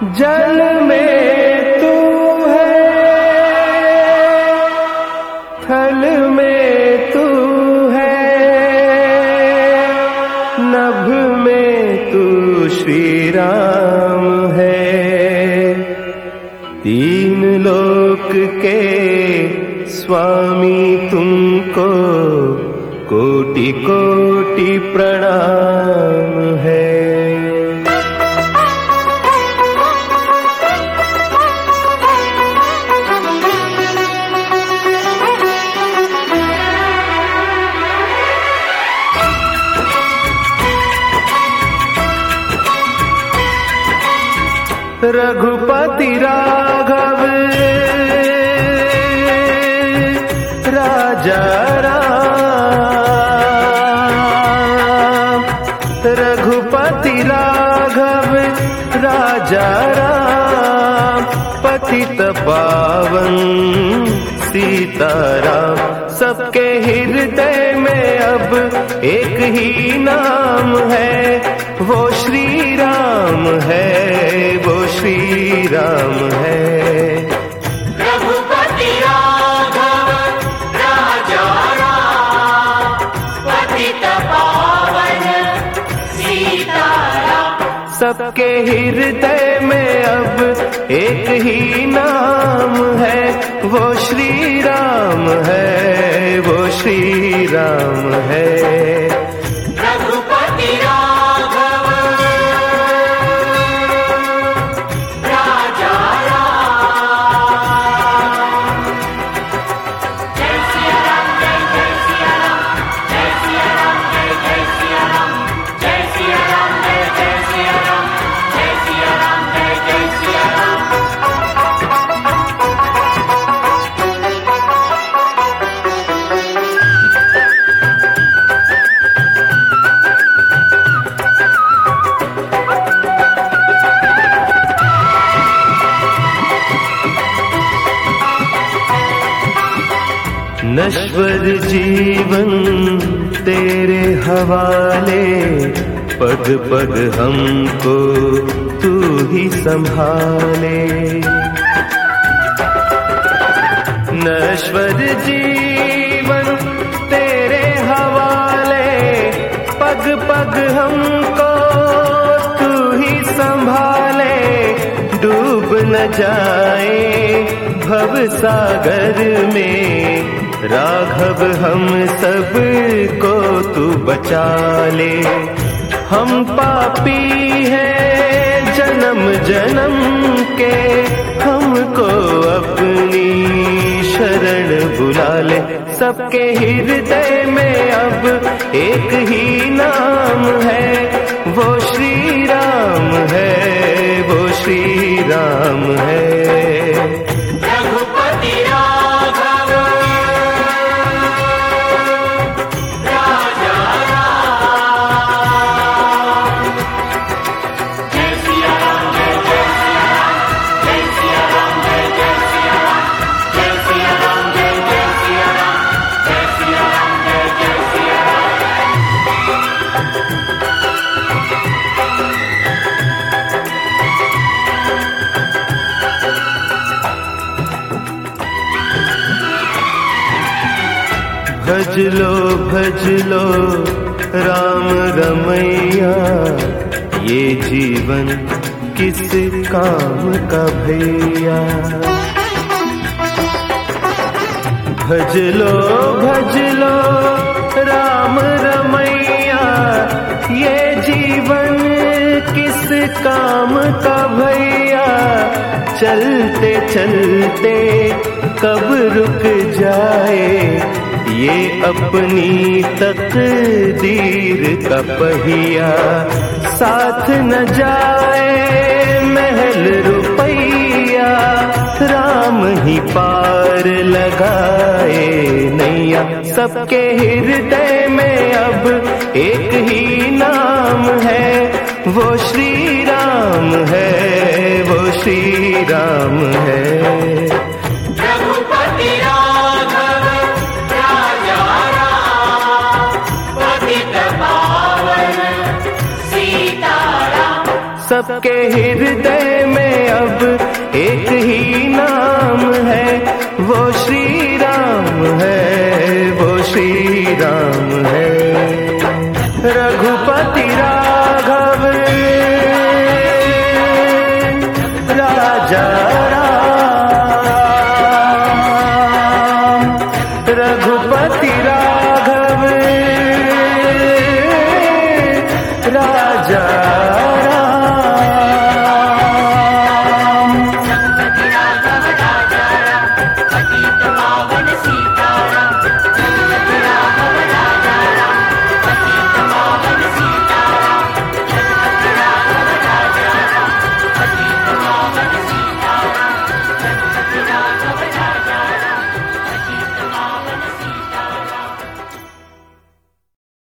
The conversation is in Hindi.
जल में तू है, थल में तू है, नभ में तू श्री राम है। तीन लोक के स्वामी तुमको कोटि कोटि प्रणाम है। रघुपति राघव राजा राम, रघुपति राघव राजा राम, पतित पावन सीताराम। सबके हृदय में अब एक ही नाम है, वो श्री राम है, वो श्री राम है। रघुपति राघव राजा राम, पतित पावन सीताराम। सबके हृदय में अब एक ही नाम है, वो श्री राम है, वो श्री राम है। रघुपति राघव राजा राम। जय सिया राम, जय जय सिया राम, जय सिया राम, जय जय सिया राम, जय सिया राम, जय जय सिया राम, जय सिया राम, जय जय सिया राम। नश्वर जीवन तेरे हवाले, पग पग हमको तू ही संभाले। नश्वर जीवन तेरे हवाले, पग पग हमको तू ही संभाले। डूब न जाए भव सागर में, राघव हम सब को तू बचा ले। हम पापी हैं जन्म जन्म के, हमको अपनी शरण बुला ले। सबके हृदय में अब एक ही नाम है, वो श्री राम है, वो श्री राम है। रघुपति राघव राजा राम। जय सिया राम, जय जय सिया राम, जय सिया राम, जय जय सिया राम, जय सिया राम, जय जय सिया राम, जय सिया राम, जय जय सिया राम। भज लो राम रमैया, ये जीवन किस काम का भैया। भज लो राम रमैया, ये जीवन किस काम का भैया। चलते चलते कब रुक जाए, ये अपनी तकदीर का पहिया। साथ न जाए महल रुपैया, राम ही पार लगाए नैया। सबके हृदय में अब एक ही नाम है, वो श्री राम है, वो श्री राम है। रघुपति राघव राजा राम, पतित पावन सीताराम। सबके हृदय में अब एक ही नाम है, वो श्री राम है, वो श्री राम है। रघुपति राघव राजा राम, रघुपति राघव राजा